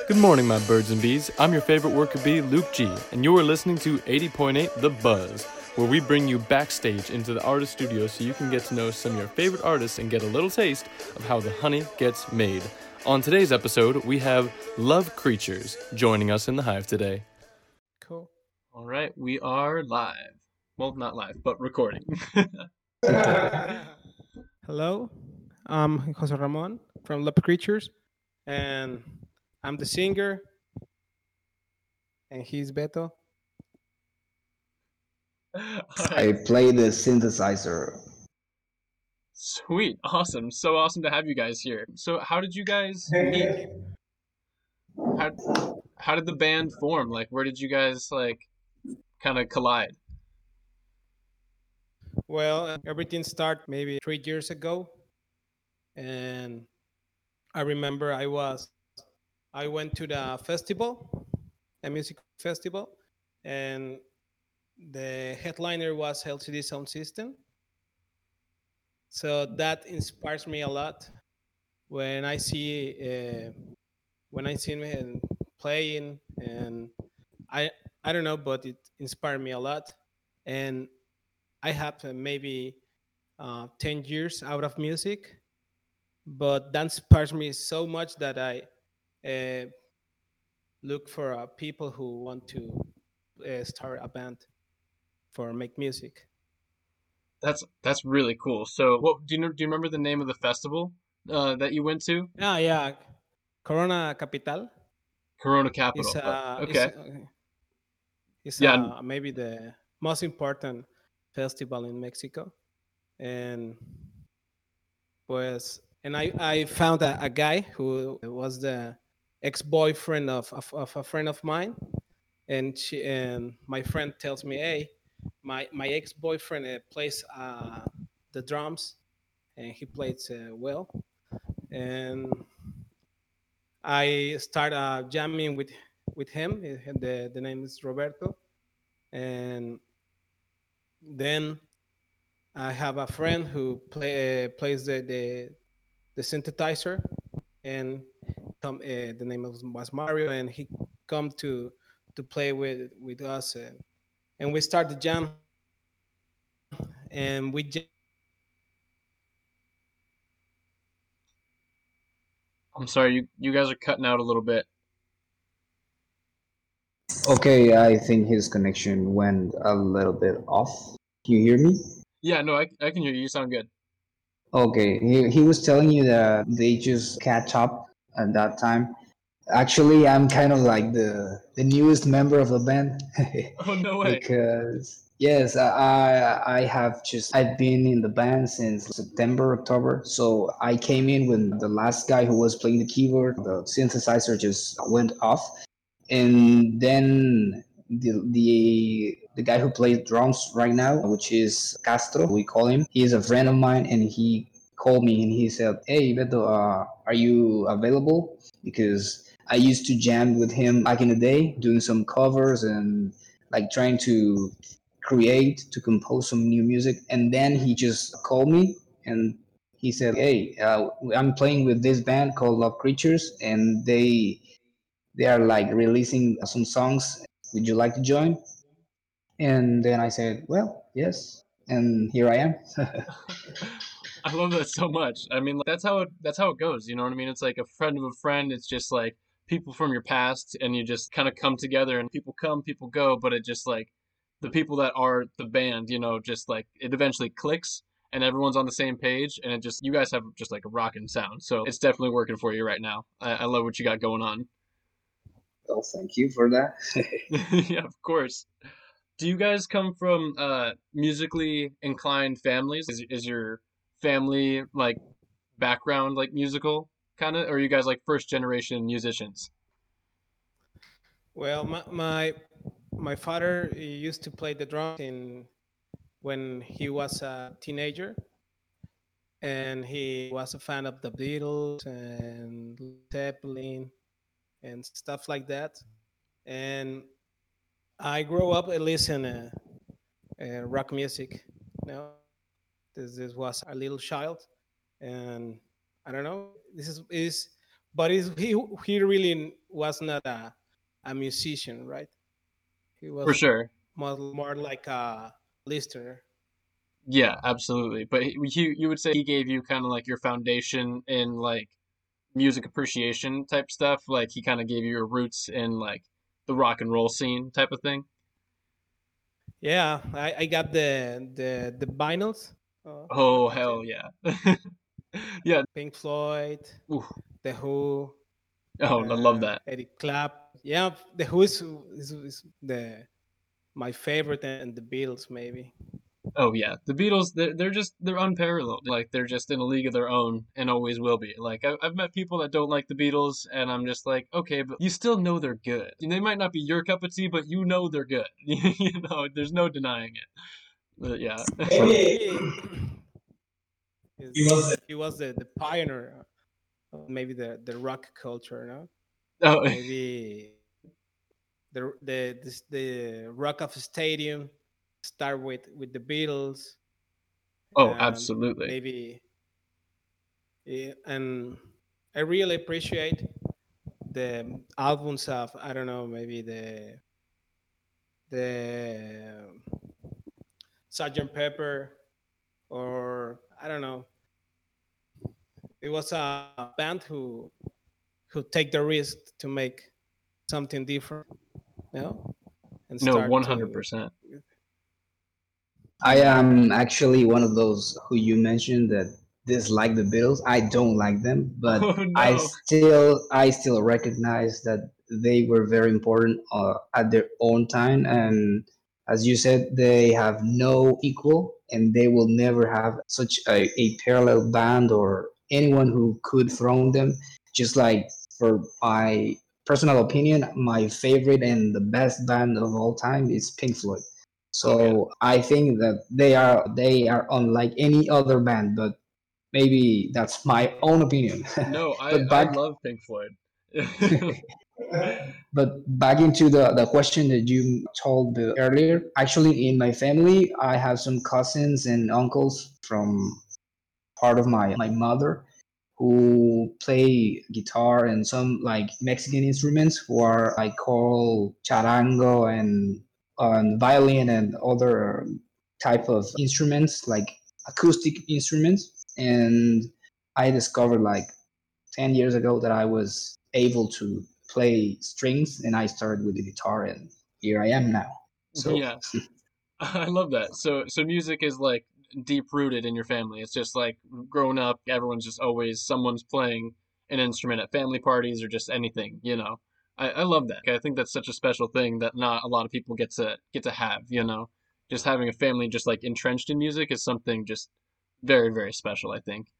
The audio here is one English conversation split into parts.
Good morning, my birds and bees. I'm your favorite worker bee, Luke G, and you are listening to 80.8 The Buzz, where we bring you backstage into the artist studio so you can get to know some of your favorite artists and get a little taste of how the honey gets made. On today's episode, we have Love Creatures joining us in the hive today. Cool. All right, we are live. Well, not live, but recording. Hello, I'm Jose Ramon from Love Creatures, and I'm the singer, and he's Beto. All I right, play the synthesizer. sweet, awesome, so awesome to have you guys here. So, how did you guys meet? How how did the band form? Like, where did you guys kind of collide? Well, everything started maybe 3 years ago, and I remember I went to the festival, a music festival, and the headliner was LCD Sound System. So that inspires me a lot when I see him playing, and I I don't know, but it inspired me a lot. And I have maybe 10 years out of music, but that inspires me so much that I uh, look for people who want to start a band for make music. That's really cool. So, what do you remember the name of the festival that you went to? Yeah, Corona Capital Corona is Capital. Okay. Yeah. maybe the most important festival in Mexico, and I found a guy who was the ex-boyfriend of a friend of mine, and my friend tells me, hey, my ex-boyfriend plays the drums, and he plays well, and I start jamming with him. The name is Roberto, and then I have a friend who plays the synthesizer, and the name was Mario, and he come to play with us, and we start the jam, and we I'm sorry, you guys are cutting out a little bit. Okay, I think his connection went a little bit off. Can you hear me? Yeah, no, I can hear you. You sound good. Okay, he was telling you that they just catch up at that time. Actually, I'm kind of like the newest member of the band Oh, no way. because yes, I have just I've been in the band since September, October. So I came in when the last guy who was playing the keyboard, the synthesizer just went off, and then the guy who plays drums right now, which is Castro, we call him. He is a friend of mine, and he called me and he said, "Hey, Beto, are you available? Because I used to jam with him back in the day, doing some covers and like trying to to compose some new music." And then he just called me and he said, "Hey, I'm playing with this band called Love Creatures, and they are like releasing some songs. Would you like to join?" And then I said, "Well, yes." And here I am. I love that so much. I mean, that's how it goes. You know what I mean? It's like a friend of a friend. It's just like people from your past, and you just kind of come together, and people come, people go, but it just like the people that are the band, just like it eventually clicks, and everyone's on the same page, and it just you guys have just like a rocking sound. So it's definitely working for you right now. I love what you got going on. Well, thank you for that. Yeah, of course. Do you guys come from musically inclined families? Is your family like background like musical kind of, or are you guys like first generation musicians? well, my father used to play the drums in when he was a teenager, and he was a fan of the Beatles and Zeppelin and stuff like that. And I grew up listening rock music. You know, this was a little child, and I don't know. This is but he really was not a musician, right? He For was sure. more like a listener. Yeah, absolutely. But you would say he gave you kind of like your foundation in like music appreciation type stuff. Like he kind of gave you your roots in like the rock and roll scene type of thing. Yeah, I got the vinyls Oh of hell yeah. Yeah. Pink Floyd, Ooh. The Who, Oh, I love that. Eric Clapton. Yeah, The Who is the my favorite, and the Beatles maybe. Oh yeah, the Beatles, they're unparalleled. Like they're just in a league of their own and always will be. Like I've met people that don't like the Beatles, and I'm just like, okay, but you still know they're good. They might not be your cup of tea, but you know they're good. You know, there's no denying it. But yeah. Maybe he was the pioneer of maybe the rock culture, no? Oh, Maybe the rock of stadium start with the Beatles, oh, and absolutely. maybe and I really appreciate the albums of, I don't know, maybe the Sergeant Pepper, or I don't know. It was a band who take the risk to make something different, you know, and No, start to 100%. I am actually one of those who you mentioned that dislike the Beatles. I don't like them, but Oh I no. still recognize that they were very important at their own time, and as you said, they have no equal, and they will never have such a parallel band or anyone who could throw them. Just like, for my personal opinion, my favorite and the best band of all time is Pink Floyd. Oh yeah. So I think that they are unlike any other band, but maybe that's my own opinion. No, but I back love Pink Floyd. but back into the question that you told earlier. Actually, in my family, I have some cousins and uncles from part of my mother who play guitar and some like Mexican instruments who are I call charango and violin and other type of instruments like acoustic instruments. And I discovered like 10 years ago that I was able to play strings, and I started with the guitar, and here I am now. So Yeah. I love that. So music is like deep rooted in your family. It's just like growing up, everyone's just always someone's playing an instrument at family parties or just anything, you know. I love that. I think that's such a special thing that not a lot of people get to have, you know. Just having a family just like entrenched in music is something just very, very special, I think.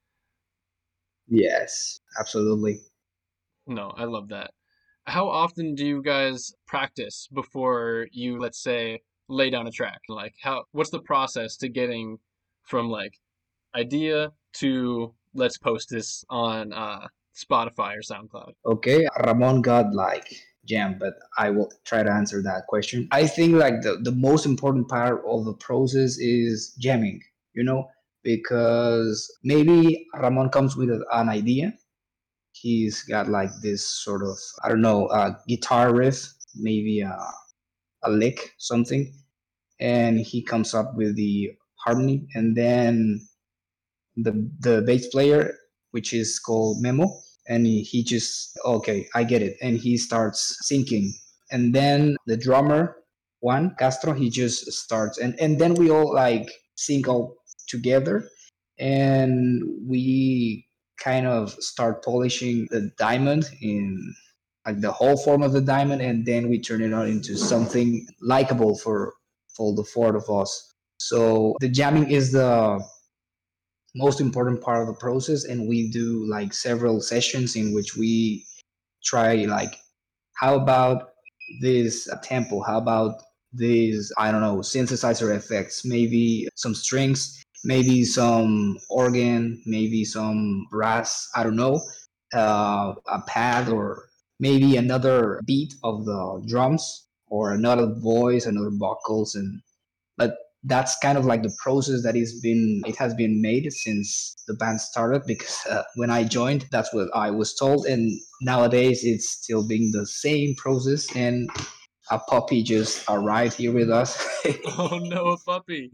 yes, absolutely. No, I love that. How often do you guys practice before you, let's say, lay down a track? Like what's the process to getting from like idea to let's post this on Spotify or SoundCloud? Okay, Ramon got like jam, but I will try to answer that question. I think like the most important part of the process is jamming, you know, because maybe Ramon comes with an idea. He's got like this sort of, I don't know, guitar riff, maybe a lick, something, and he comes up with the harmony, and then the bass player, which is called Memo, and he just, okay, I get it, and he starts syncing, and then the drummer Juan Castro, he just starts, and then we all like sync all together, and we kind of start polishing the diamond in like the whole form of the diamond, and then we turn it on into something likable for the four of us. So the jamming is the most important part of the process, and we do like several sessions in which we try like, how about this tempo, how about this, I don't know, synthesizer effects, maybe some strings, maybe some organ, maybe some brass, I don't know, a pad, or maybe another beat of the drums, or another voice, another vocals. And but that's kind of like the process that it has been made since the band started, because when I joined, that's what I was told, and nowadays it's still being the same process, and a puppy just arrived here with us. Oh no, a puppy.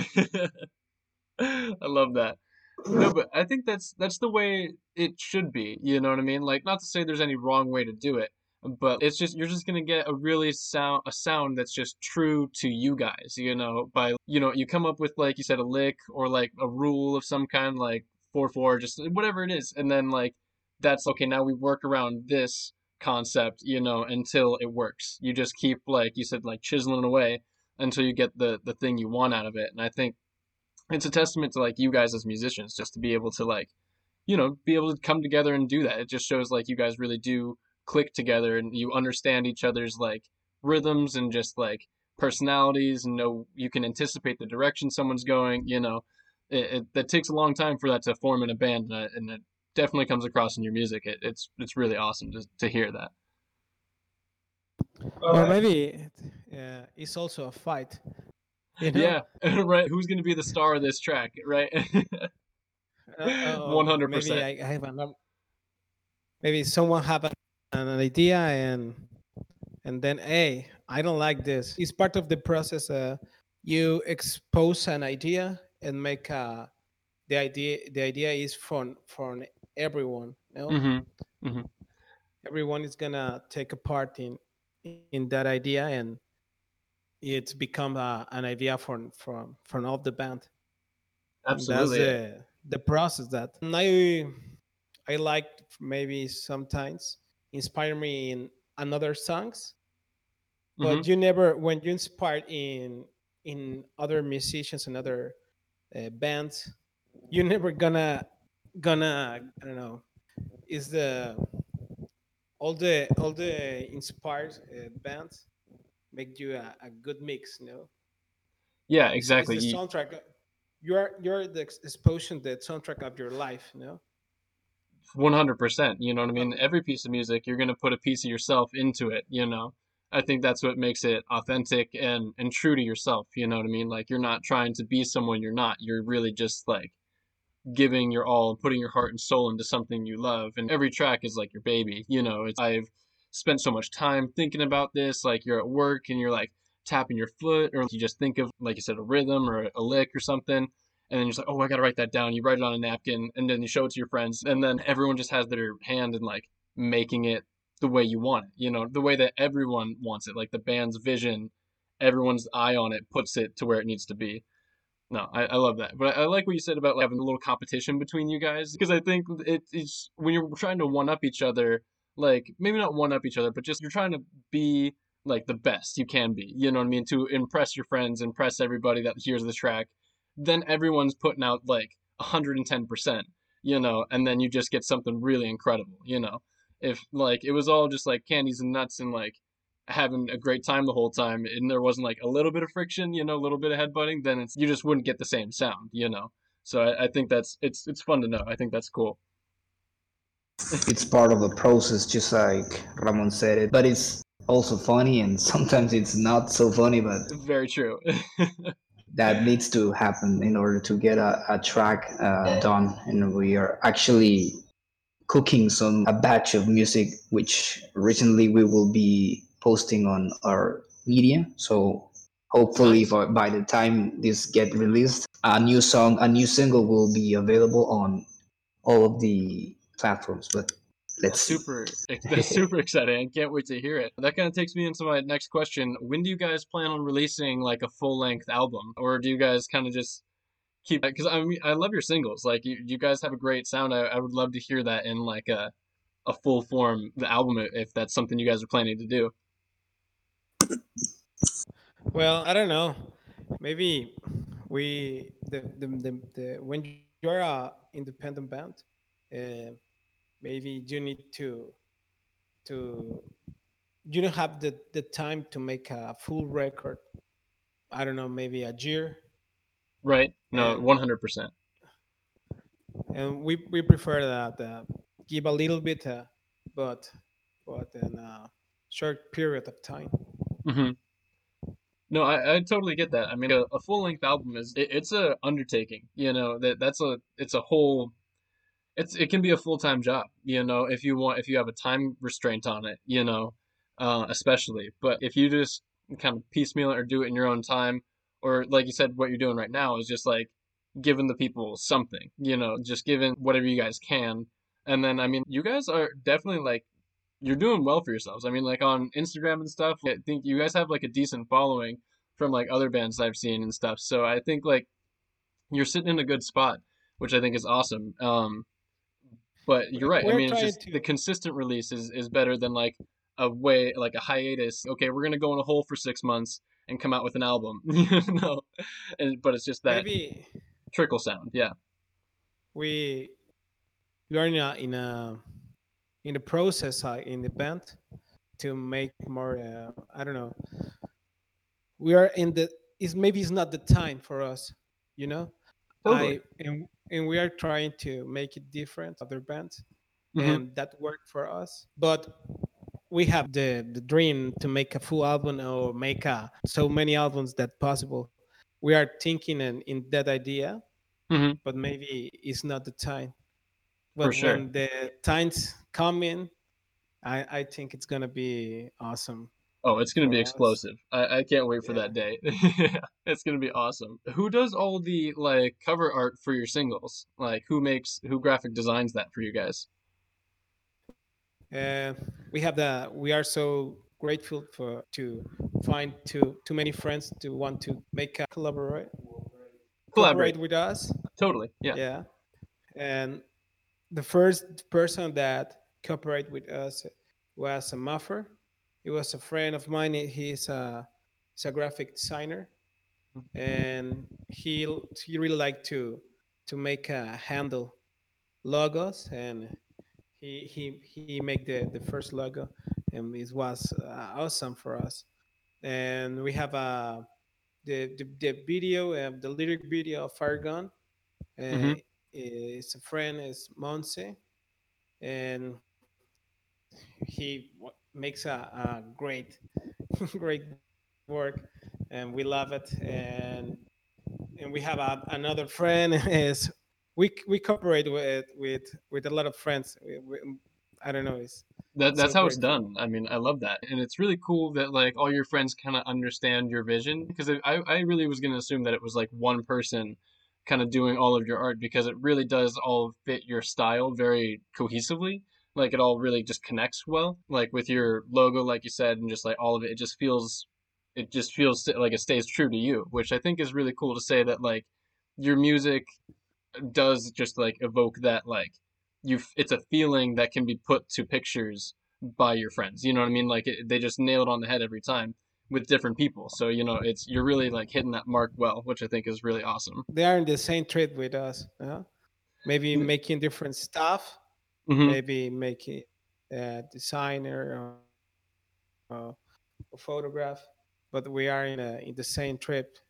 I love that. No, but I think that's the way it should be. You know what I mean? Like, not to say there's any wrong way to do it, but it's just you're just gonna get a sound that's just true to you guys. You know, by you come up with, like you said, a lick or like a rule of some kind, like 4/4, just whatever it is, and then like that's okay. Now we work around this concept, until it works. You just keep, like you said, like chiseling away until you get the thing you want out of it. And I think it's a testament to, like, you guys as musicians, just to be able to, like, be able to come together and do that. It just shows, like, you guys really do click together and you understand each other's, like, rhythms and just, like, personalities, and know you can anticipate the direction someone's going. That takes a long time for that to form in a band, and it definitely comes across in your music. It's really awesome to hear that. Or maybe it's also a fight, you know? Yeah, right. Who's going to be the star of this track, right? Maybe 100%. I have maybe someone have an idea, and then, hey, I don't like this. It's part of the process. You expose an idea and make the idea is from everyone. Hmm. Hmm. Everyone is gonna take a part in that idea, and it's become an idea from all the band. And that's Absolutely. the process that I like, maybe sometimes inspire me in another songs, Hmm. but you never, when you inspired in other musicians and other bands, you're never gonna I don't know, is the all the inspired bands make you a good mix, Yeah, it's exactly. the soundtrack. You're the exposing the soundtrack of your life, 100%. You know what I mean? Um, Every piece of music, you're going to put a piece of yourself into it. I think that's what makes it authentic and true to yourself. You know what I mean? Like, you're not trying to be someone you're not. You're really just, like, giving your all and putting your heart and soul into something you love. And every track is like your baby. I've spent so much time thinking about this. Like, you're at work and you're like tapping your foot, or you just think of, like you said, a rhythm or a lick or something. And then you're just like, oh, I got to write that down. You write it on a napkin and then you show it to your friends. And then everyone just has their hand in, like, making it the way you want it, the way that everyone wants it, like the band's vision, everyone's eye on it puts it to where it needs to be. No, I love that. But I like what you said about, like, having a little competition between you guys, because I think it's when you're trying to one up each other, like, maybe not one up each other, but just you're trying to be like the best you can be. You know what I mean? To impress your friends, impress everybody that hears the track. Then everyone's putting out like 110%, and then you just get something really incredible. If, like, it was all just like candies and nuts and, like, having a great time the whole time, and there wasn't like a little bit of friction, a little bit of headbutting, then you just wouldn't get the same sound. So I think it's fun to know. I think that's cool. It's part of the process, just like Ramon said it. But it's also funny, and sometimes it's not so funny, but Very true. that needs to happen in order to get a track done. And we are actually cooking a batch of music, which recently we will be posting on our media. So hopefully Nice. by the time this get released, a new single will be available on all of the platforms. But let's That's see. that's super exciting. I can't wait to hear it. That kind of takes me into my next question. When do you guys plan on releasing, like, a full-length album, or do you guys kind of just keep that? Because I mean, I love your singles. Like, you guys have a great sound. I would love to hear that in, like, a full form, the album, if that's something you guys are planning to do. well, I don't know. Maybe the when you're a independent band, uh, maybe you need to you don't have the time to make a full record. I don't know, maybe a year, Right? No, and 100%. we prefer that, give a little bit, but in a short period of time. Hmm. No, I totally get that. I mean, a full length album it's a undertaking. You know that's a it's a whole it can be a full-time job, you know, if you have a time restraint on it, you know, especially. But if you just kind of piecemeal it or do it in your own time, or like you said, what you're doing right now is just like giving the people something, you know, just giving whatever you guys can. And then I mean, you guys are definitely like you're doing well for yourselves. I mean, like on Instagram and stuff, I think you guys have like a decent following from like other bands I've seen and stuff. So I think like you're sitting in a good spot, which I think is awesome. But you're right. I We're mean, it's trying just the to. consistent release is better than like a way like a hiatus. Okay, we're gonna go in a hole for 6 months and come out with an album, you know. But it's just that Maybe trickle sound. Yeah, we we are in the process in the band to make more. I don't know. We are in the. Is maybe it's not the time for us, you know. totally. And we are trying to make it different other bands, Hmm. and that worked for us. But we have the dream to make a full album or make so many albums that possible. We are thinking in that idea, Hmm. but maybe it's not the time. For But sure. when the times come in, I think it's gonna be awesome Oh, it's gonna be for us. explosive. I can't wait for Yeah. that day. Yeah, it's gonna be awesome. Who does all the like cover art for your singles? Like who graphic designs that for you guys? Uh, we are so grateful for to find too many friends to want to make a Collaborate. cooperate with us. Totally. Yeah. Yeah. And the first person that cooperated with us was a Muffer. He was a friend of mine. He's a graphic designer, and he really liked to make a handle logos, and he made the first logo, and it was awesome for us. And we have the video, the lyric video of Fire Gun. Uh, Hmm. is a friend is Monse, and he makes a great great work, and we love it. And we have another friend is we cooperate with a lot of friends. I don't know, it's That's so how it's grateful. done. I mean, I love that. And it's really cool that like all your friends kind of understand your vision because I really was going to assume that it was like one person kind of doing all of your art because it really does all fit your style very cohesively. Like it all really just connects well, like with your logo, like you said, and just like all of it. It just feels like it stays true to you, which I think is really cool to say that like your music does just like evoke that like it's a feeling that can be put to pictures by your friends, you know what I mean, like they just nail it on the head every time with different people, so you know it's you're really like hitting that mark well, which I think is really awesome. They are in the same trade with us, maybe making different stuff, Hmm. maybe making designer or photograph, but we are in the same trip.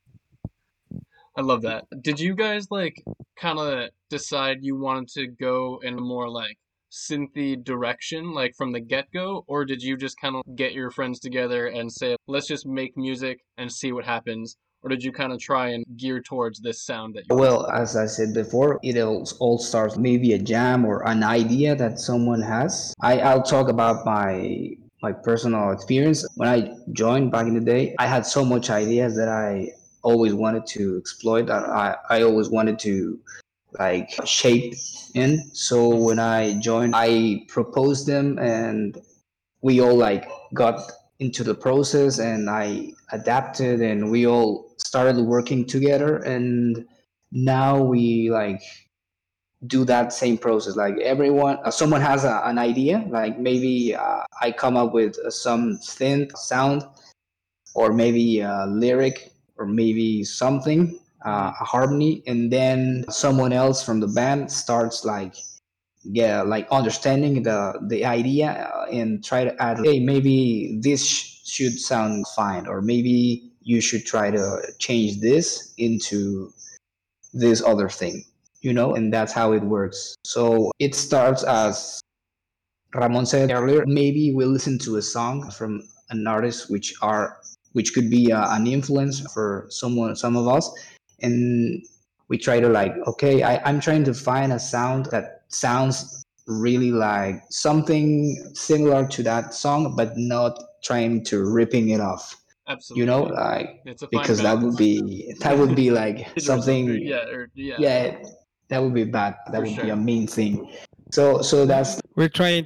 I love that. Did you guys like kind of decide you wanted to go in a more like synthy direction like from the get-go, or did you just kind of get your friends together and say let's just make music and see what happens, or did you kind of try and gear towards this sound that you want? Well, as I said before, it all starts maybe a jam or an idea that someone has. I'll talk about my personal experience. When I joined back in the day, I had so much ideas that I always wanted to exploit. That I always wanted to like shape in. So Mhm. when I joined, I proposed them, and we all like got into the process, and I adapted, and we all started working together. And now we like do that same process. Like everyone, someone has an idea. Like maybe I come up with some synth sound, or maybe a lyric, or maybe something, Mhm. a harmony, and then someone else from the band starts like, yeah, like understanding the idea, and try to add, hey, maybe this should sound fine, or maybe you should try to change this into this other thing, and that's how it works. So it starts, as Ramon said earlier, maybe we listen to a song from an artist which are which could be an influence for some of us. And we try to like, okay, I'm trying to find a sound that sounds really like something similar to that song, but not trying to ripping it off, Absolutely. like, It's a fine because balance. that would be like Or something. something, Yeah, or yeah, yeah, that would be bad. That for would be a sure. mean thing. So that's We're trying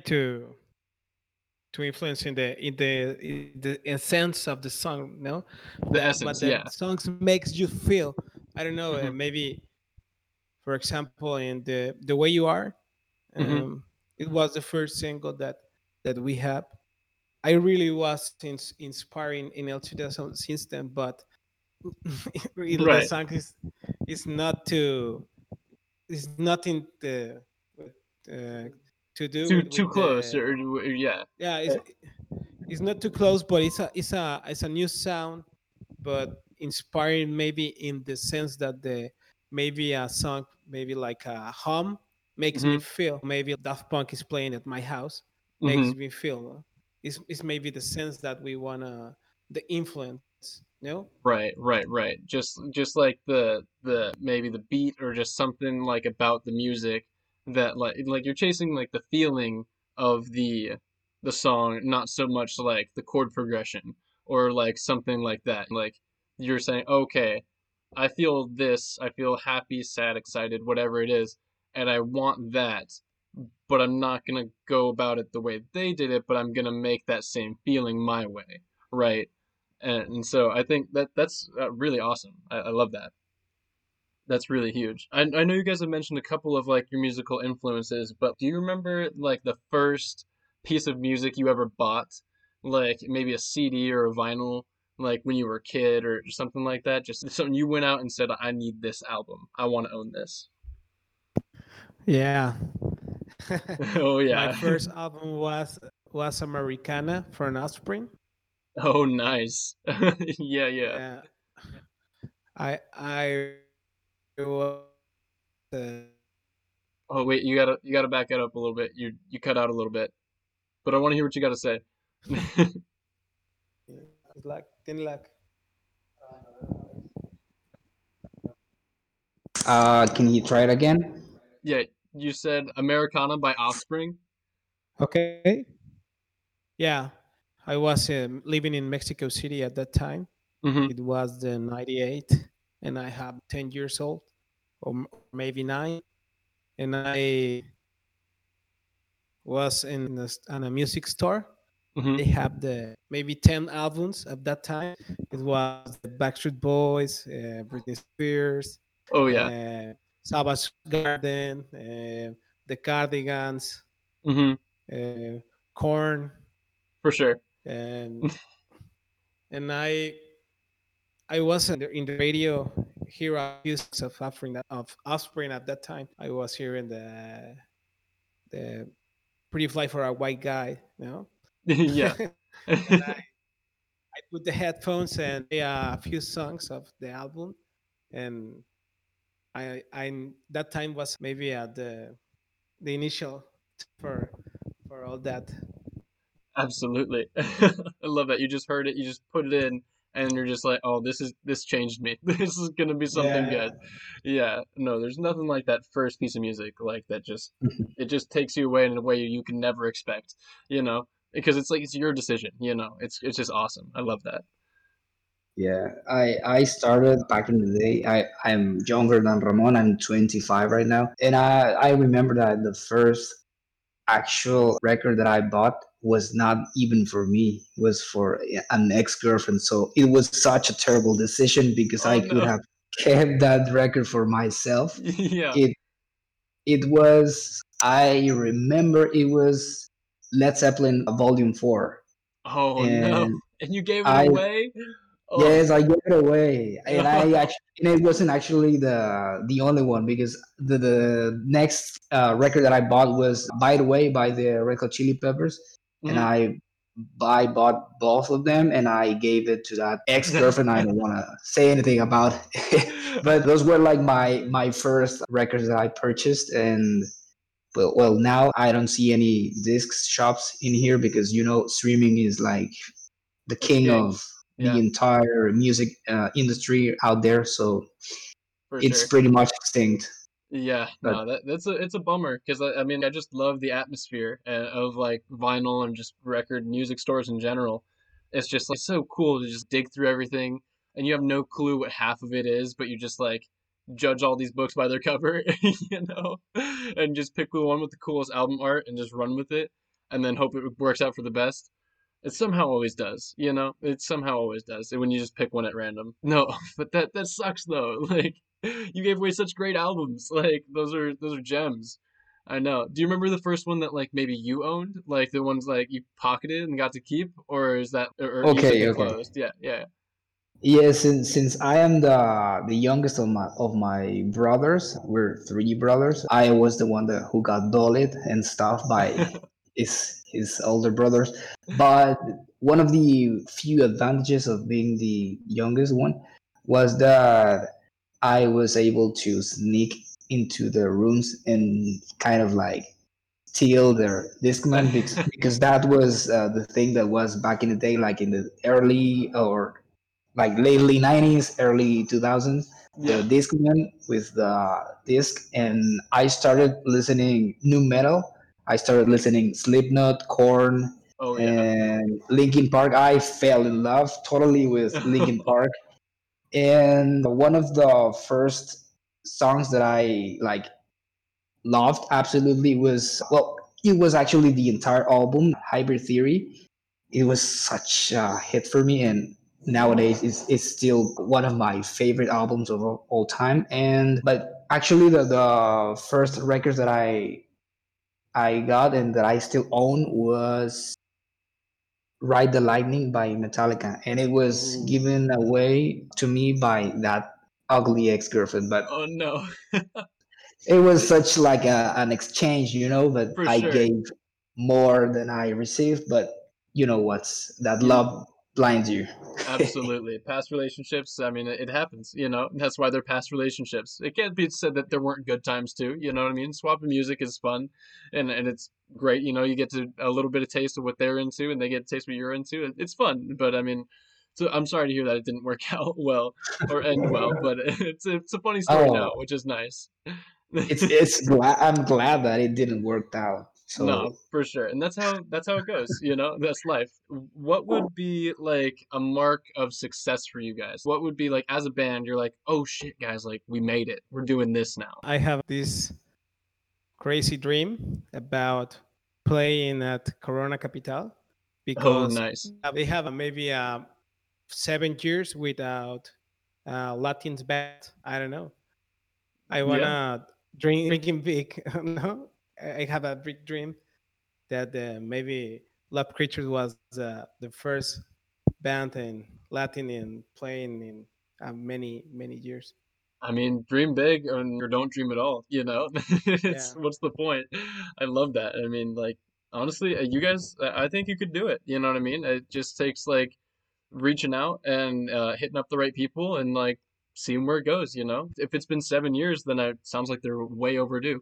to influence in the essence of the song, no? The But essence, the yeah. songs makes you feel. I don't know. Hmm. Maybe, for example, in the way you are, Hmm. um, it was the first single that we have. I really was inspiring in El Chile system, but really the Right. song is not to is nothing uh, to do Too with close, the or yeah. yeah Uh, it's not too close, but it's a new sound, but inspiring maybe in the sense that the maybe a song maybe like a hum makes me mhm. feel. Maybe Daft Punk is playing at my house makes Mhm. me feel. It's maybe the sense that we wanna the influence. No. Right. Just like the maybe the beat or just something like about the music that like you're chasing like the feeling of the song, not so much like the chord progression or like something like that. Like you're saying, okay, I feel this, I feel happy, sad, excited, whatever it is, and I want that, but I'm not gonna go about it the way they did it, but I'm gonna make that same feeling my way, right? And so I think that's really awesome. I love that. That's really huge. I know you guys have mentioned a couple of like your musical influences, but do you remember like the first piece of music you ever bought? Like maybe a CD or a vinyl, like when you were a kid or something like that? Just something you went out and said, I need this album. I want to own this. Yeah. Oh My yeah. first album was Americana from Offspring. Oh nice. Yeah. Yeah, I was uh, Oh wait, you gotta back it up a little bit. You cut out a little bit, but I want to hear what you got to say. like tin like can you try it again? Yeah, you said Americana by Offspring. okay. Yeah, I was living in Mexico City at that time. Hmm. It was the '98, and I have 10 years old, or maybe 9, and I was in a music store. Hmm. They have the maybe 10 albums at that time. It was the Backstreet Boys, Britney Spears, Oh yeah. uh, Savage Garden, the Cardigans, Hmm. uh, Corn, For sure. and and I was in the radio here a few songs of Offspring at that time. I was hearing the Pretty Fly for a White Guy, Yeah. and I put the headphones and play a few songs of the album, and I that time was maybe at the initial for for all that. Absolutely. I love that. You just heard it, you just put it in, and you're just like, oh, this changed me. This is gonna be something Yeah, good. Yeah. No, there's nothing like that first piece of music like that. Just it just takes you away in a way you can never expect. You know, because it's like it's your decision. You know, it's just awesome. I love that. Yeah, I started back in the day. I'm younger than Ramon. I'm 25 right now, and I remember that the first actual record that I bought was not even for me. It was for an ex-girlfriend. So it was such a terrible decision because Oh I could no. have kept that record for myself. Yeah. It it was, I remember it was Led Zeppelin Volume 4, Oh no. and And you gave it I away? Oh. yes, I gave it away, and I actually, and it wasn't actually the only one, because the next record that I bought was "By the Way" by the Red Hot Chili Peppers, and Mhm. I bought both of them, and I gave it to that ex girlfriend. I don't want to say anything about it, but those were like my first records that I purchased. And well, now I don't see any disc shops in here because streaming is like the It's king king. of the Yeah, entire music industry out there. So for it's sure. pretty much extinct. Yeah, But no, that's it's a bummer because I mean I just love the atmosphere of like vinyl and just record music stores in general. It's just like so cool to just dig through everything and you have no clue what half of it is, but you just like judge all these books by their cover, you know, and just pick the one with the coolest album art and just run with it and then hope it works out for the best. It somehow always does, you know? It somehow always does when you just pick one at random. No, but that sucks though. Like you gave away such great albums. Like those are gems. I know. Do you remember the first one that like maybe you owned? Like the ones like you pocketed and got to keep, or is that or you said they okay, okay. closed? Yeah, yeah. Yes, since I am the youngest of my brothers, we're three brothers. I was the one that who got bullied and stuff by his older brothers. But one of the few advantages of being the youngest one was that I was able to sneak into the rooms and kind of like steal their Discman because that was the thing that was back in the day, like in the early or like lately 90s, early 2000s, the Yeah. Discman with the disc. And I started listening new metal. I started listening Slipknot, Korn, Oh yeah. and Linkin Park. I fell in love totally with Linkin Park. And one of the first songs that I like loved absolutely was, well, it was actually the entire album, Hybrid Theory. It was such a hit for me, and nowadays it's still one of my favorite albums of all time. And but actually the first records that I got and that I still own was Ride the Lightning by Metallica, and it was Ooh. given away to me by that ugly ex-girlfriend. But Oh no. it was such like an exchange, you know, but For I sure. gave more than I received. But you know what's that You love blinds you. Absolutely. Past relationships, I mean, it happens, you know? That's why they're past relationships. It can't be said that there weren't good times too, you know what I mean? Swapping music is fun and it's great, you know, you get to a little bit of taste of what they're into and they get to taste what you're into. It's fun, but I mean, so I'm sorry to hear that it didn't work out well or end well, but it's a funny story now, Oh, which is nice. I'm glad that it didn't work out. No, So for sure. And that's how it goes, you know? That's life. What would be like a mark of success for you guys? What would be like as a band, you're like, "Oh shit, guys, like we made it. We're doing this now." I have this crazy dream about playing at Corona Capital Oh, because nice. they have maybe 7 years without Latin's band. I don't know. I Yeah. wanna drinking big. No, I have a big dream that maybe Love Creatures was the first band in Latin in playing in many years. I mean, dream big or don't dream at all, you know? It's Yeah. what's the point? I love that. I mean, like honestly, you guys, I think you could do it. You know what I mean? It just takes like reaching out and hitting up the right people and like seeing where it goes, you know? If it's been 7 years, then it sounds like they're way overdue.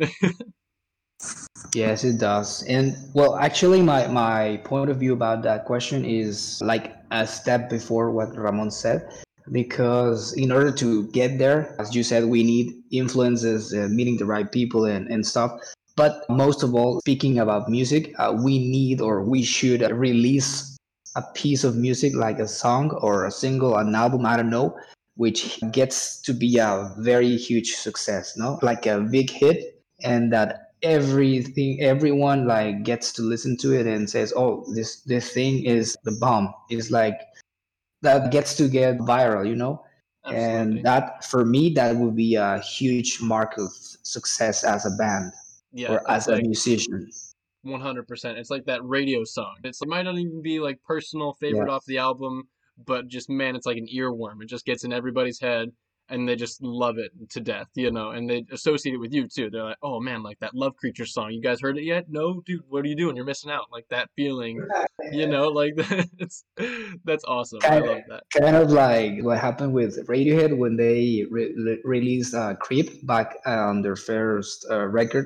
yes, it does. And well, actually, my point of view about that question is like a step before what Ramon said, because in order to get there, as you said, we need influences, meeting the right people and stuff. But most of all, speaking about music, we need or we should release a piece of music like a song or a single, an album, I don't know, which gets to be a very huge success, no? Like a big hit, and that everyone like gets to listen to it and says, oh, this thing is the bomb. It's like that gets to get viral, you know. And Absolutely. that for me, that would be a huge mark of success as a band Yeah, or it's as a like musician. 100%. It's like that radio song. It might not even be like personal Yeah. favorite off the album, but just man, it's like an earworm. It just gets in everybody's head and they just love it to death, you know, and they associate it with you too. They're like, "Oh man, like that Love Creature song. You guys heard it yet? No, dude, what are you doing? You're missing out." Like that feeling, you know, like it's that's awesome. I kind love that. kind of like what happened with Radiohead when they released Creep back on their first record,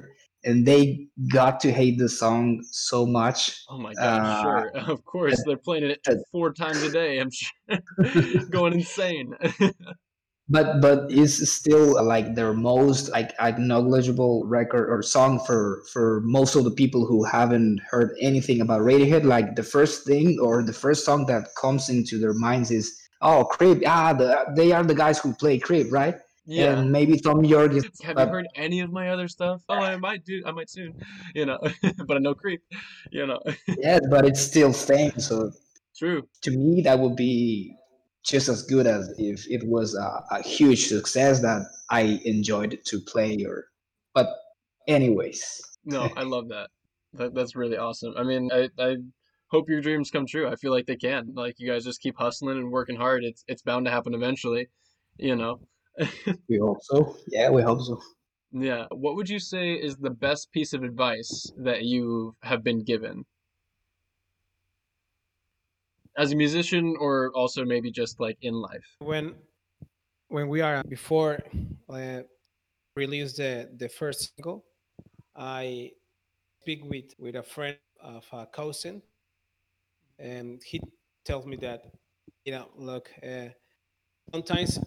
and they got to hate the song so much. Oh my God, sure. Of course, they're playing it that- 4 times a day. I'm sure. Going insane. but it's still like their most like acknowledgeable record or song for most of the people who haven't heard anything about Radiohead. Like the first thing or the first song that comes into their minds is, oh, Creep. They are the guys who play Creep, right? Yeah. And maybe Tom York is, Have you but heard any of my other stuff? Oh, I might soon, but I know Creep, you know. yeah, but it's still fame. So True. to me, that would be just as good as if it was a huge success that I enjoyed to play. Or, but anyways, No, I love that. That's really awesome. I mean, I hope your dreams come true. I feel like they can. Like you guys just keep hustling and working hard. It's bound to happen eventually, you know. we hope so. Yeah, we hope so. Yeah. What would you say is the best piece of advice that you have been given as a musician, or also maybe just like in life? When we are before uh, release the first single, I speak with a friend of a cousin, and he tells me that, look, sometimes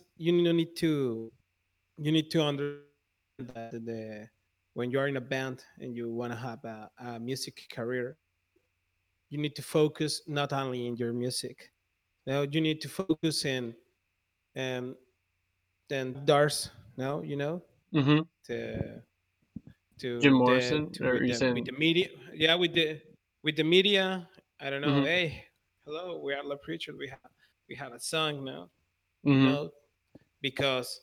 you need to understand that when you are in a band and you want to have a music career, you need to focus not only in your music. Now you need to focus in um, then Dars now, Mm-hmm. to Jim the Morrison, to or are you with saying? the media, yeah, with the media. I don't know. Mm-hmm. Hey, hello, we are La Preacher. We have a song now, Mm-hmm. because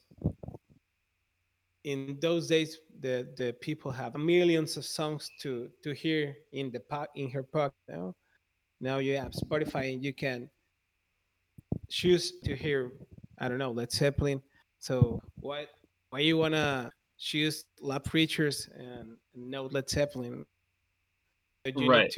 in those days the people have millions of songs to hear in her pocket. Now you have Spotify and you can choose to hear, I don't know, Led Zeppelin. So why you wanna choose La Preachers and no Led Zeppelin? But you need Right.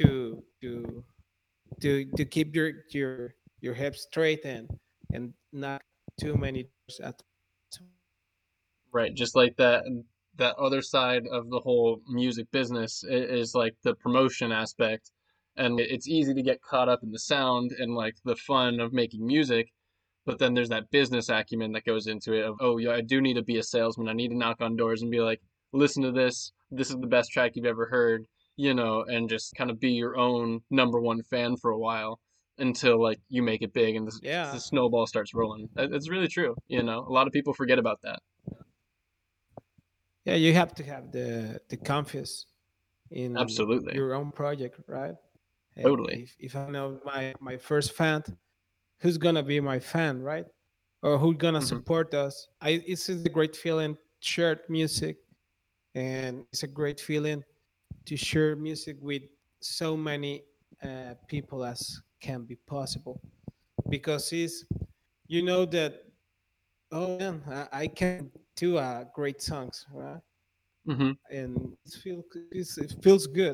to keep your hips straight and not too many doors at Right, just like that other side of the whole music business is like the promotion aspect, and it's easy to get caught up in the sound and like the fun of making music, but then there's that business acumen that goes into it of, oh yeah, I do need to be a salesman. I need to knock on doors and be like, listen to this. This is the best track you've ever heard, and just kind of be your own number one fan for a while until like you make it big and the Yeah. snowball starts rolling. It's really true. A lot of people forget about that. Yeah, you have to have the confidence in Absolutely. your own project, right? And Totally. if I know my first fan, who's gonna be my fan, right? Or who's gonna Hmm. support us? It's a great feeling shared music, and it's a great feeling to share music with so many people as can be possible. Because it's you know that, oh man, I can do great songs, right? Hmm. And it feels good.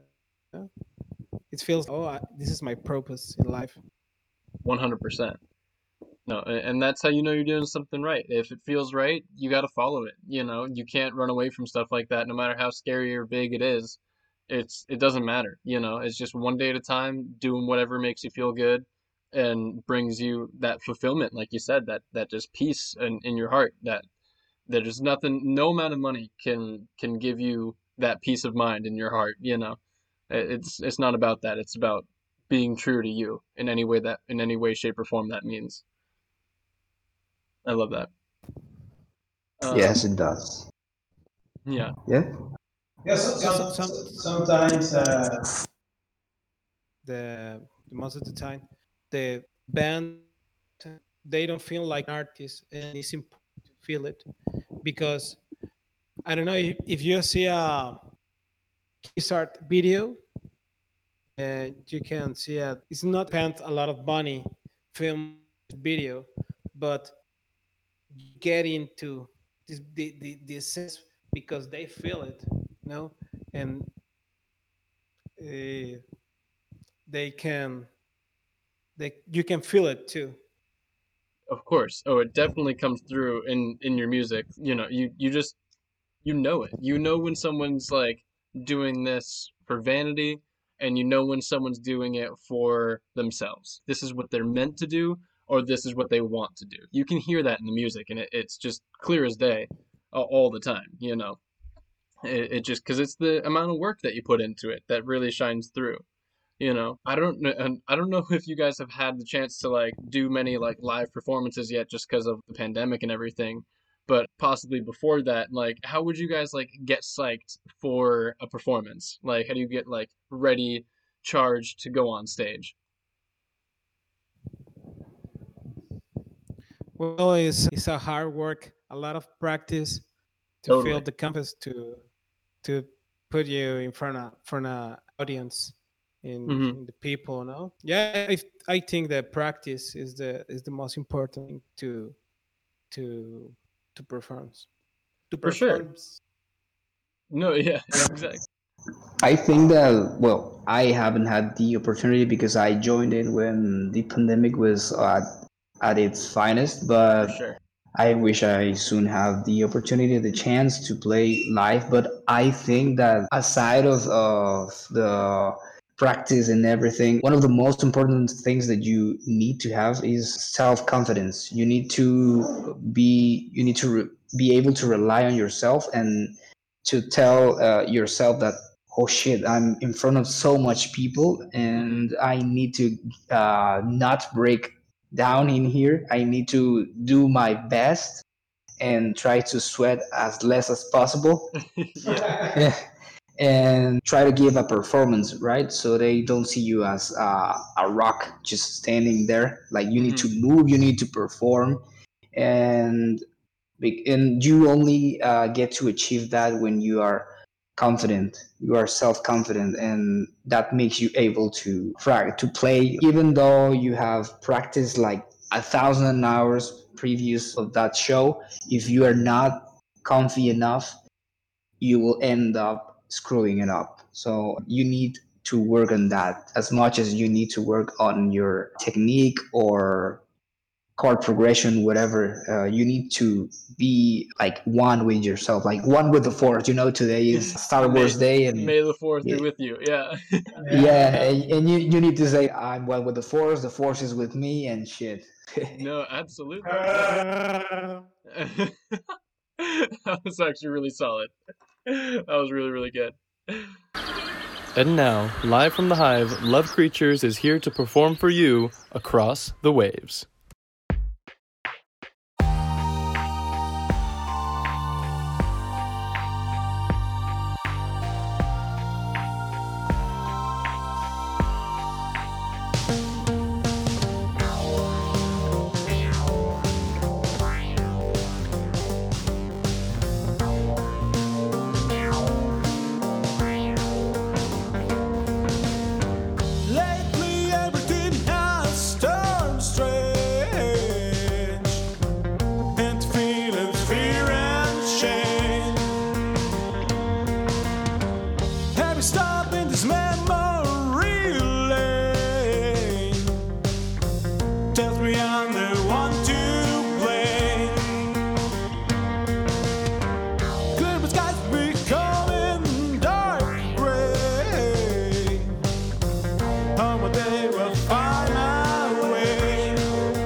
It feels, oh, this is my purpose in life. 100%. No, and that's how you know you're doing something right. If it feels right, you got to follow it. You can't run away from stuff like that, no matter how scary or big it is. It doesn't matter. It's just one day at a time, doing whatever makes you feel good, and brings you that fulfillment, like you said, that just peace in your heart. That there's nothing, no amount of money can give you that peace of mind in your heart. It's not about that. It's about being true to you in any way, shape, or form that means. I love that. Yes, Um, it does. yeah. Yeah. Yeah, Yeah, sometimes the most of the time, the band, they don't feel like artists, and it's important to feel it because I don't know if you see a Kiss Art video, you can see it's not spent a lot of money film video, but you get into the sense because they feel it, and uh, they can you can feel it too. Of course. Oh, it definitely comes through in your music. You just you know it. You know when someone's like doing this for vanity, and you know when someone's doing it for themselves. This is what they're meant to do, or this is what they want to do. You can hear that in the music, and it's just clear as day all the time, you know. It just, because it's the amount of work that you put into it that really shines through. You know, I don't know, and I don't know if you guys have had the chance to like do many like live performances yet, just because of the pandemic and everything. But possibly before that, like, how would you guys like get psyched for a performance? Like, how do you get like ready, charged to go on stage? Well, it's a hard work, a lot of practice to Totally. feel the compass to put you in front of audience in the people. No, yeah, I think that practice is the most important thing to perform. To For sure. perform. No, yeah, exactly. I think that, well, I haven't had the opportunity because I joined in when the pandemic was at its finest, For but sure. I wish I soon have the opportunity, the chance to play live. But I think that aside of the practice and everything, one of the most important things that you need to have is self-confidence. You need to be able to rely on yourself and to tell yourself that, oh shit, I'm in front of so much people and I need to not break down in here. I need to do my best and try to sweat as less as possible. Yeah. And try to give a performance, right? So they don't see you as a rock just standing there. Like you need to move, you need to perform, and you only get to achieve that when you are confident, you are self-confident, and that makes you able to play even though you have practiced like 1,000 hours previous of that show. If you are not comfy enough, you will end up screwing it up. So you need to work on that as much as you need to work on your technique or chord progression, whatever. You need to be like one with yourself, like one with the force. You know, today is Star Wars Day, and May the Fourth be yeah, with you. Yeah. yeah, and you need to say, I'm one with the force is with me, and shit. No, absolutely. That was actually really solid. That was really, really good. And now, live from the Hive, Love Creatures is here to perform for you Across the Waves. Lately everything has turned strange, and feelings fear and shame. Every stop in this memory lane tells me I'm the one to blame. Clear but skies becoming dark gray. On one day we'll find our way.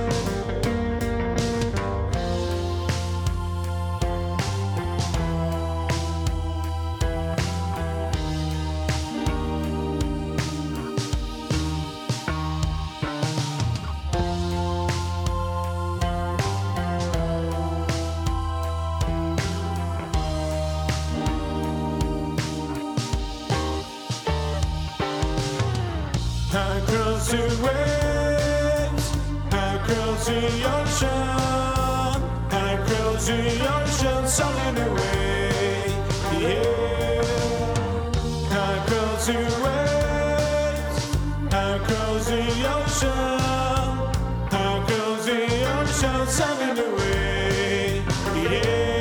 Across the waves, across the ocean, across the ocean, sailing away. Yeah. Across the waves, across the ocean, across the ocean, sailing away. Yeah.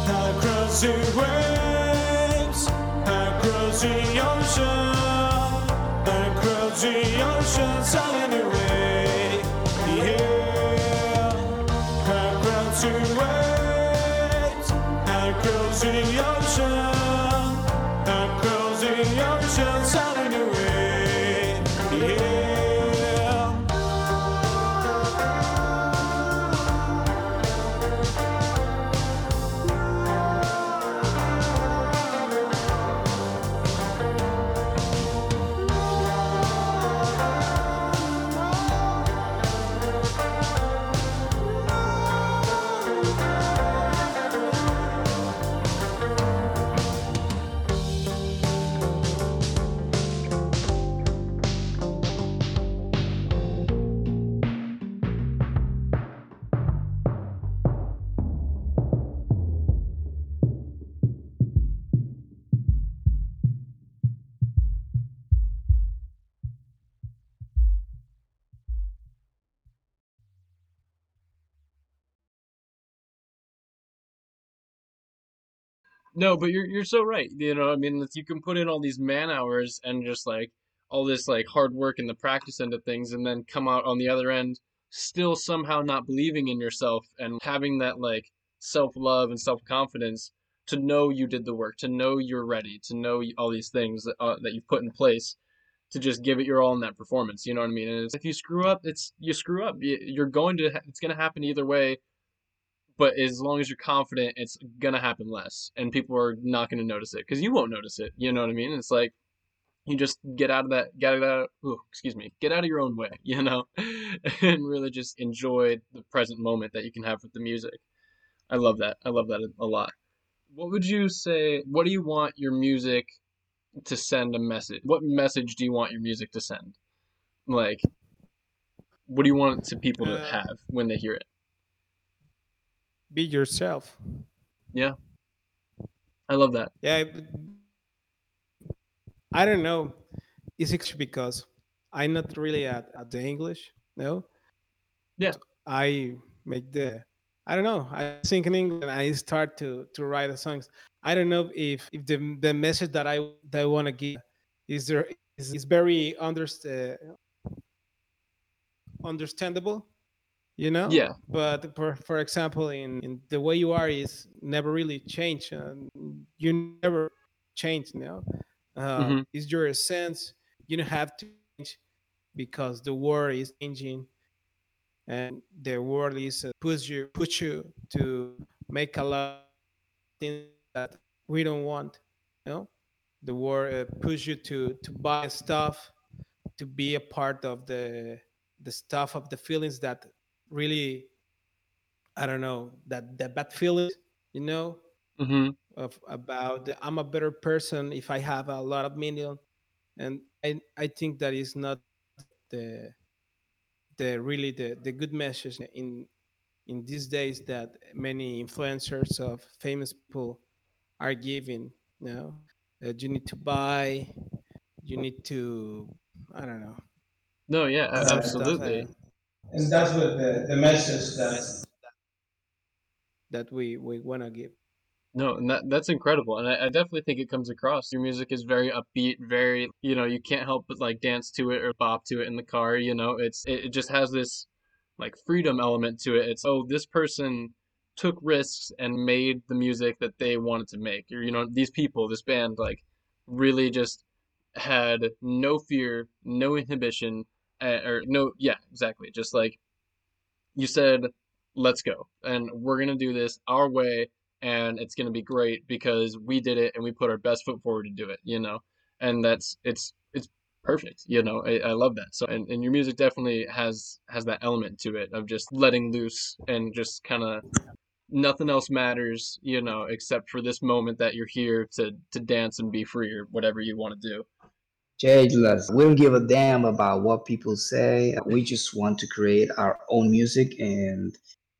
across the waves, across the ocean, across the ocean, sailing away. Yeah, across the waves, across the ocean, across the ocean, sailing away. Yeah. No, but you're so right. You know, I mean, you can put in all these man hours and just like all this like hard work and the practice end of things, and then come out on the other end still somehow not believing in yourself and having that like self-love and self-confidence to know you did the work, to know you're ready, to know all these things that you've put in place to just give it your all in that performance. You know what I mean? And if you screw up, it's you screw up. You're going to it's going to happen either way, but as long as you're confident, it's gonna happen less, and people are not gonna notice it because you won't notice it. You know what I mean? It's like you just get out of your own way, you know, and really just enjoy the present moment that you can have with the music. I love that. I love that a lot. What would you say? What do you want your music to send a message? What message do you want your music to send? Like, what do you want to people to have when they hear it? Be yourself. Yeah, I love that. Yeah, I don't know. It's actually because I'm not really at the English. No, Yeah. I make the. I don't know. I sing in English and I start to write the songs. I don't know if the message that I want to give is very understandable, you know. Yeah. But for example, in the way you are is never really change. You never change, you know. Hmm. Is your sense. You don't have to change because the world is changing and the world is push you to make a lot of things that we don't want, you know. The world push you to buy stuff, to be a part of the stuff of the feelings that really, I don't know, that the bad feelings, you know, Hmm. of about I'm a better person if I have a lot of million. And I think that is not the really the good message in these days that many influencers of famous people are giving. You know, you need to buy, you need to, I don't know, No, yeah, some stuff absolutely. And that's what the message that that we want to give. No, and that's incredible, and I definitely think it comes across. Your music is very upbeat, very, you know, you can't help but like dance to it or bop to it in the car. You know, it just has this like freedom element to it. It's, oh, this person took risks and made the music that they wanted to make. Or, you know, these people, this band, like really just had no fear, no inhibition, or no, yeah, exactly. Just like you said, let's go. And we're going to do this our way. And it's going to be great because we did it and we put our best foot forward to do it, you know? And it's perfect, you know? I love that. So, and your music definitely has that element to it of just letting loose and just kind of nothing else matters, you know, except for this moment that you're here to dance and be free or whatever you want to do. Jadless. We don't give a damn about what people say. We just want to create our own music, and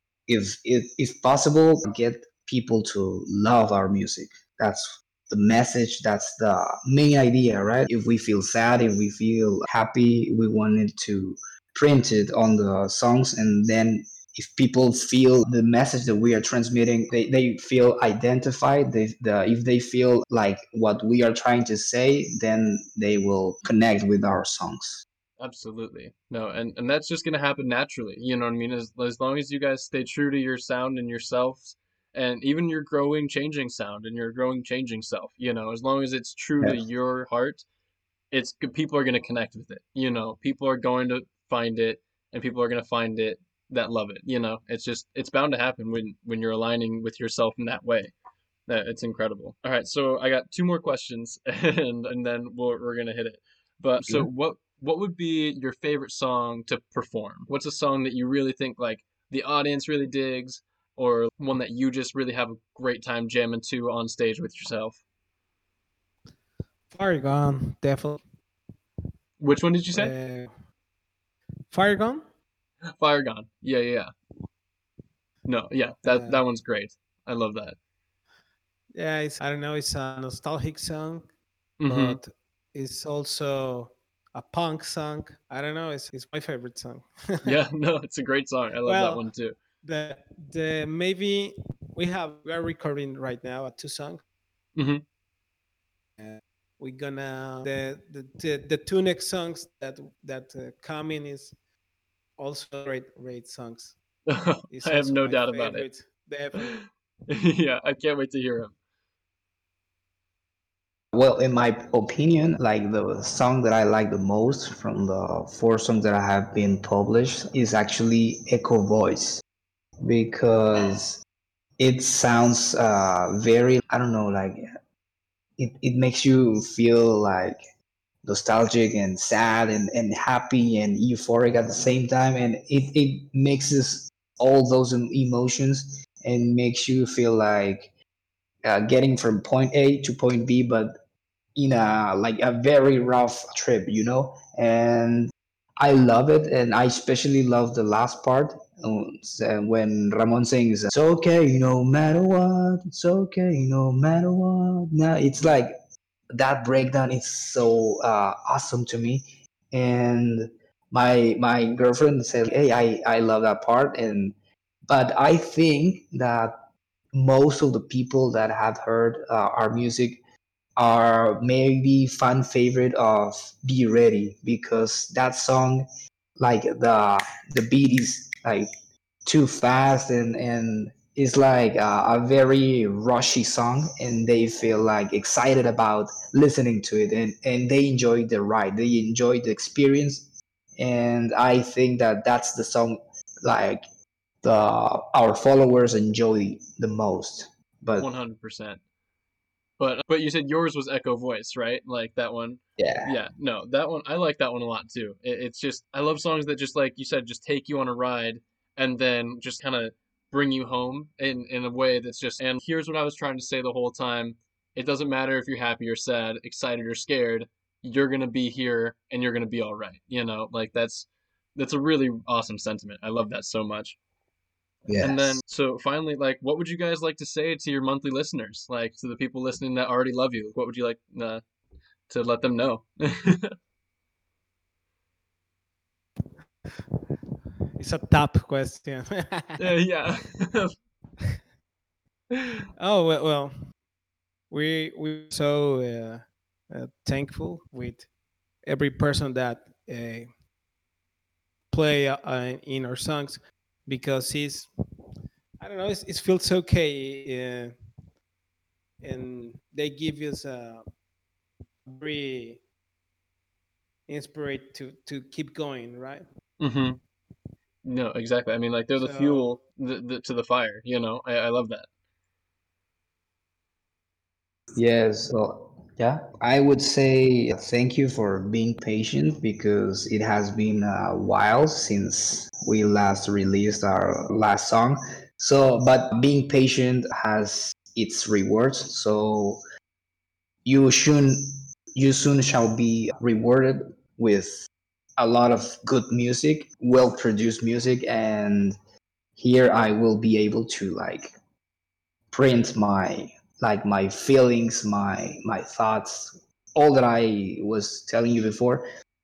if possible, get people to love our music. That's the message. That's the main idea, right? If we feel sad, if we feel happy, we wanted to print it on the songs, and then if people feel the message that we are transmitting, they feel identified. If they feel like what we are trying to say, then they will connect with our songs. Absolutely. No, and that's just gonna happen naturally. You know what I mean? As long as you guys stay true to your sound and yourselves, and even your growing, changing sound and your growing, changing self. As long as it's true to Yes. your heart, people are gonna connect with it. People are going to find it, and people are gonna find it that love it. It's bound to happen when you're aligning with yourself in that way. That it's incredible. All right, so I got two more questions, and then we're gonna hit it. But so Okay. what would be your favorite song to perform? What's a song that you really think like the audience really digs, or one that you just really have a great time jamming to on stage with yourself? Fire Gone, definitely. Which one did you say? Fire Gone. Fire Gone. Yeah, yeah, yeah. No, yeah, that Uh, one's great. I love that. yeah, I don't know. It's a nostalgic song, Mm-hmm. but it's also a punk song. I don't know. It's my favorite song. Yeah, no, it's a great song. I love that Well, one too. the maybe we are recording right now a two song. Mm-hmm. We're gonna the two next songs that coming is also great songs. I It's have also no my doubt about it. favorite, definitely. Yeah, I can't wait to hear him. Well, in my opinion, like the song that I like the most from the four songs that I have been published is actually Echo Voice, because it sounds very, I don't know, like it makes you feel like nostalgic and sad and happy and euphoric at the same time, and it mixes all those emotions and makes you feel like getting from point A to point B, but in a like a very rough trip, and I love it, and I especially love the last part, when Ramon sings, "It's okay, no matter what. It's okay, no matter what." Now it's like that breakdown is so awesome to me, and my girlfriend said, "Hey, I love that part," and but I think that most of the people that have heard our music are maybe fan favorite of Be Ready, because that song, like the beat is like too fast, and it's like a very rushy song, and they feel like excited about listening to it, and they enjoy the ride, they enjoy the experience, and I think that that's the song like the our followers enjoy the most. But 100%. But you said yours was Echo Voice, right? Like that one. yeah. Yeah, no, that one I like that one a lot too. It's just I love songs that just like you said, just take you on a ride and then just kind of bring you home in a way that's just. And here's what I was trying to say the whole time. It doesn't matter if you're happy or sad, excited or scared. You're gonna be here and you're gonna be all right. Like that's a really awesome sentiment. I love that so much. And then, Yes. so finally, like, what would you guys like to say to your monthly listeners, like to the people listening that already love you? What would you like to let them know? It's a tough question. Yeah. Oh well, we're so thankful with every person that play in our songs, because it's I don't know, it feels okay, and they give us a very inspired to keep going, right? Hmm. No, exactly. I mean, like they're the So fuel to the fire. I love that. Yes, well, yeah, I would say thank you for being patient, because it has been a while since we last released our last song. So, but being patient has its rewards. So you soon, you soon shall be rewarded with a lot of good music, well produced music, and here I will be able to like print my feelings, my thoughts, all that I was telling you before,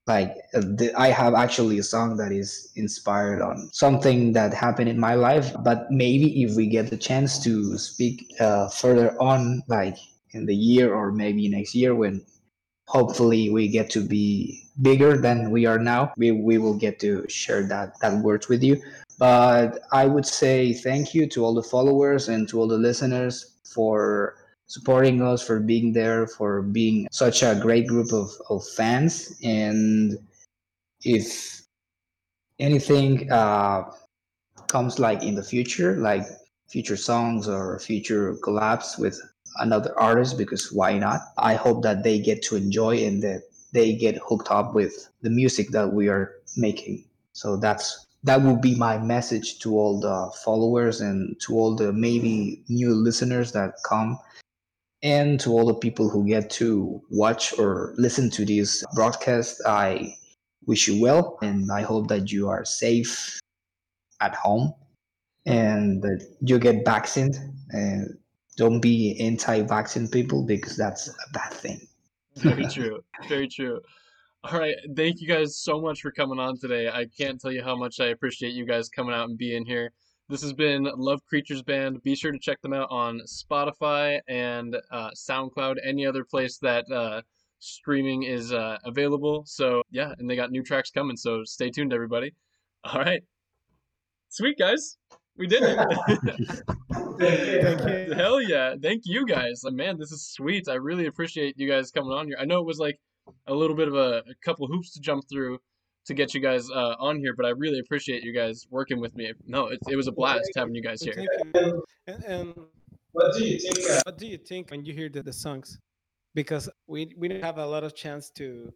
like I have actually a song that is inspired on something that happened in my life. But maybe if we get the chance to speak further on, like in the year or maybe next year, when hopefully we get to be bigger than we are now, we will get to share that words with you. But I would say thank you to all the followers and to all the listeners for supporting us, for being there, for being such a great group of fans. And if anything comes like in the future, like future songs or future collabs with another artist, because why not? I hope that they get to enjoy and that they get hooked up with the music that we are making. So that will be my message to all the followers and to all the maybe new listeners that come, and to all the people who get to watch or listen to this broadcast. I wish you well, and I hope that you are safe at home and that you get vaccinated. And don't be anti-vaccine people, because that's a bad thing. Very true. Very true. All right. Thank you guys so much for coming on today. I can't tell you how much I appreciate you guys coming out and being here. This has been Love Creatures Band. Be sure to check them out on Spotify and SoundCloud, any other place that streaming is available. So, yeah, and they got new tracks coming. So stay tuned, everybody. All right. Sweet, guys. We did it. Thank you. Hell yeah. Thank you guys. Man, this is sweet. I really appreciate you guys coming on here. I know it was like a little bit of a couple hoops to jump through to get you guys on here, but I really appreciate you guys working with me. No, it was a blast having you guys here. Thank you. And What do you think? what do you think when you hear the songs? Because we didn't have a lot of chance to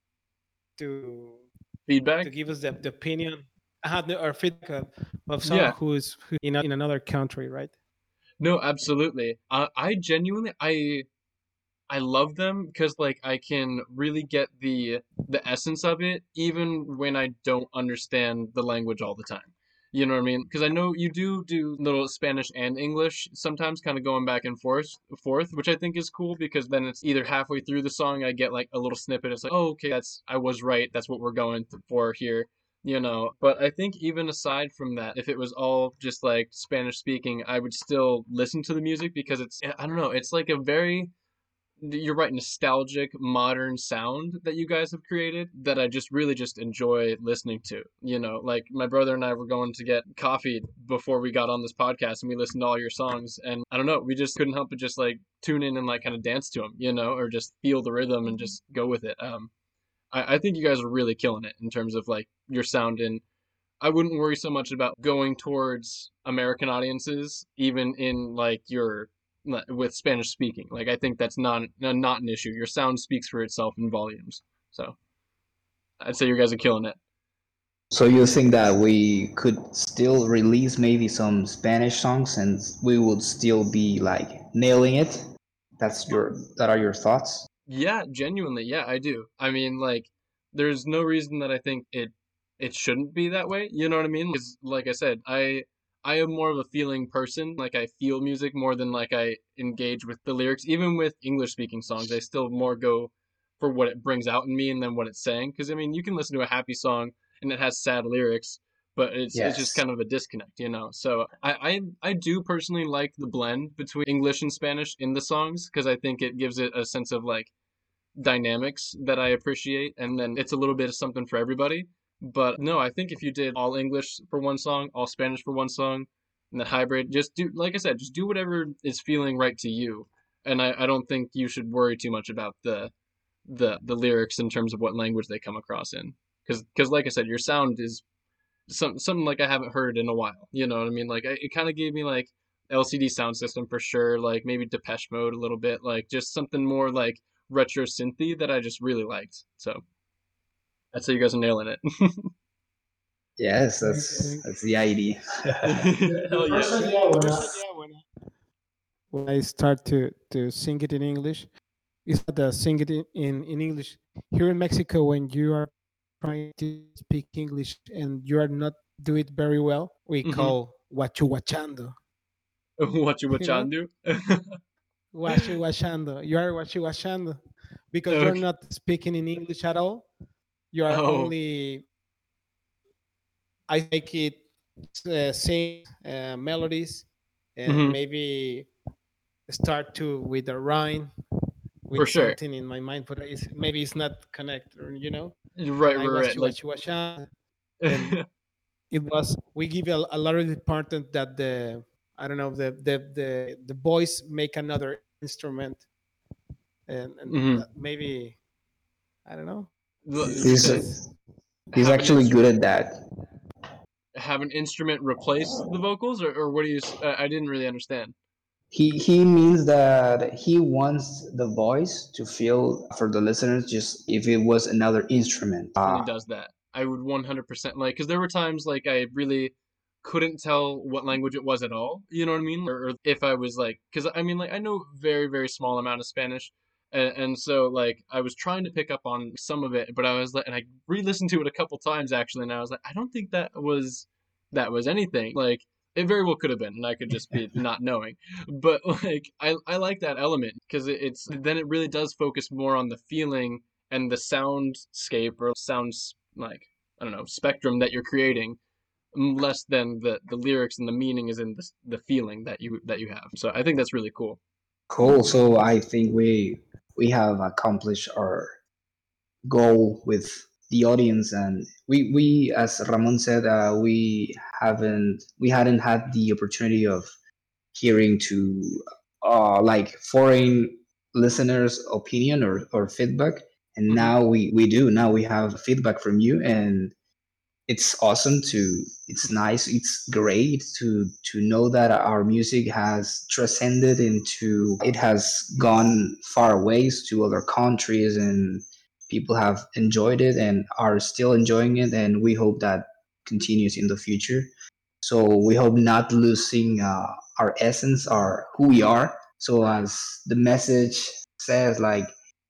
Feedback? give us the opinion, or feedback of someone Yeah. who in another country, right? No, absolutely. I genuinely I love them because like I can really get the essence of it even when I don't understand the language all the time. You know what I mean? Because I know you do little Spanish and English sometimes, kind of going back and forth, which I think is cool because then it's either halfway through the song I get like a little snippet. It's like, oh, okay, I was right. That's what we're going for here. But I think even aside from that, if it was all just like Spanish speaking, I would still listen to the music because I don't know, it's like a very, you're right, nostalgic modern sound that you guys have created that I just really just enjoy listening to. Like my brother and I were going to get coffee before we got on this podcast and we listened to all your songs, and I don't know, we just couldn't help but just like tune in and like kind of dance to them, or just feel the rhythm and just go with it. I think you guys are really killing it in terms of like your sound, and I wouldn't worry so much about going towards American audiences, even in like with Spanish speaking. Like I think that's not an issue. Your sound speaks for itself in volumes. So I'd say you guys are killing it. So you think that we could still release maybe some Spanish songs and we would still be like nailing it? That are your thoughts? Yeah, genuinely, yeah, I do. I mean, like, there's no reason that I think it shouldn't be that way. You know what I mean? Because, like I said, I am more of a feeling person. Like, I feel music more than like I engage with the lyrics. Even with English speaking songs, I still more go for what it brings out in me and then what it's saying. Because I mean, you can listen to a happy song and it has sad lyrics, but it's just Yes. kind of a disconnect, So I do personally like the blend between English and Spanish in the songs because I think it gives it a sense of like dynamics that I appreciate, and then it's a little bit of something for everybody. But no, I think if you did all English for one song, all Spanish for one song, and then hybrid, just do, like I said, just do whatever is feeling right to you. And I don't think you should worry too much about the lyrics in terms of what language they come across in, because like I said, your sound is something like I haven't heard in a while. You know what I mean? Like it kind of gave me like LCD Sound System for sure, like maybe Depeche Mode a little bit, like just something more like retro synthy that I just really liked. So I'd say you guys are nailing it. Yes, that's the idea. Hell yeah. First idea when I- When I start to sing it in English, is that sing it in English. Here in Mexico, when you are trying to speak English and you are not do it very well, we Mhm. call wachuachando. What you know? do? Wachuachando. You are wachuachando because you're Okay. not speaking in English at all. You are Oh. only, I make it sing melodies and Hmm. maybe start to with a rhyme For with sure. something in my mind, but maybe it's not connected, you know. Right, And I right, was right. Like, chihuahua, and it was we give a lot of important that the I don't know the boys make another instrument and mhm. maybe I don't know. You He's said It's he's have an actually good instrument at that. have an instrument replace the vocals, or what do you? I didn't really understand. He means that he wants the voice to feel for the listeners just if it was another instrument. Really does that. I would 100% like, because there were times like I really couldn't tell what language it was at all. You know what I mean? Or if I was like, because I mean, like I know very very small amount of Spanish, and so like I was trying to pick up on some of it, but I was like, and I re-listened to it a couple times actually, and I was like, I don't think that was anything. Like it very well could have been, and I could just be not knowing. But like I like that element because it's then it really does focus more on the feeling and the soundscape or sounds like I don't know spectrum that you're creating, less than the lyrics and the meaning is in the feeling that you have. So I think that's really cool. Cool. So I think we have accomplished our goal with the audience, and we as Ramon said, we hadn't had the opportunity of hearing to like foreign listeners' opinion or feedback, and Hmm. now we do. Now we have feedback from you, and it's awesome to it's nice, it's great to know that our music has transcended into it has gone far ways to other countries, and people have enjoyed it and are still enjoying it, and we hope that continues in the future. So we hope not losing our essence, our who we are. So as the message says, like,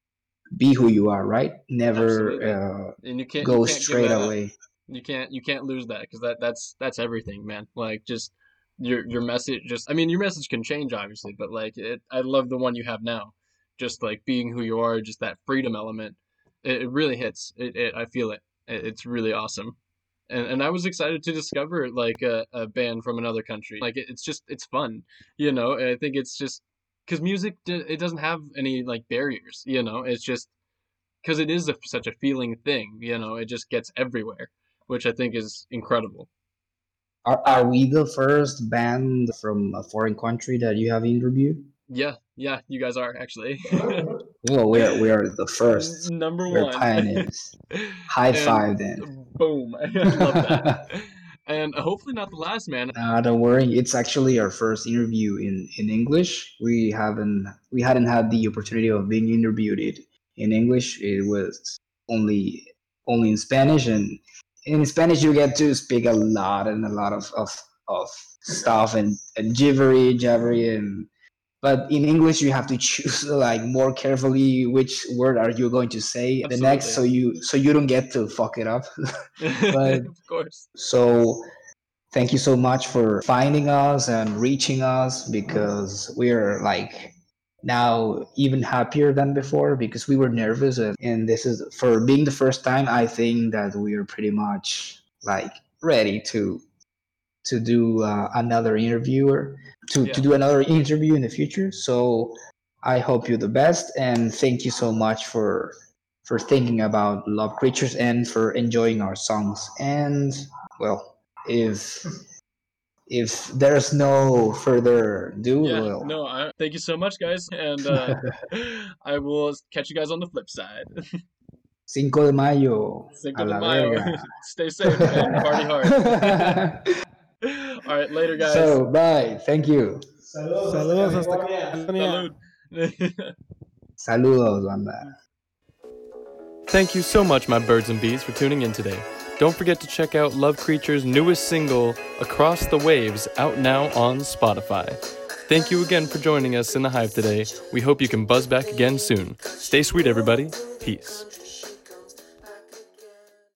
be who you are, right? Never Absolutely. And you go can't give straight that up. away. You can't lose that because that's everything, man. Like just your message. Just I mean, your message can change obviously, but like I love the one you have now. Just like being who you are, just that freedom element. It really hits. I feel it. It's really awesome. And I was excited to discover like a band from another country. Like it's just it's fun, you know. And I think it's just because music it doesn't have any like barriers, you know. It's just because it is such a feeling thing, you know. It just gets everywhere, which I think is incredible. Are we the first band from a foreign country that you have interviewed? Yeah, yeah, you guys are actually Well, we are the first. number We're one. pioneers. High And five then. boom, I love that. And hopefully not the last, man. Don't worry. It's actually our first interview in English. We hadn't had the opportunity of being interviewed in English. It was only only in Spanish, and in Spanish you get to speak a lot and a lot of stuff and jabbery, and but in English you have to choose like more carefully which word are you going to say the next, Absolutely. so you don't get to fuck it up. But Of course. so thank you so much for finding us and reaching us, because we're like now even happier than before because we were nervous, and this is for being the first time. I think that we are pretty much like ready to do another interviewer to Yeah. do another interview in the future. So I hope you the best, and thank you so much for thinking about Love Creatures and for enjoying our songs. And well, if there's no further ado, Yeah. well, No, thank you so much, guys. And I will catch you guys on the flip side. 5 de Mayo, Cinco a de la Mayo. verga. Stay safe and party hard. All right, later, guys. So, bye. Thank you. Saludos hasta California. Salud. Saludos, banda. Thank you so much, my birds and bees, for tuning in today. Don't forget to check out Love Creature's newest single, Across the Waves, out now on Spotify. Thank you again for joining us in the Hive today. We hope you can buzz back again soon. Stay sweet, everybody. Peace.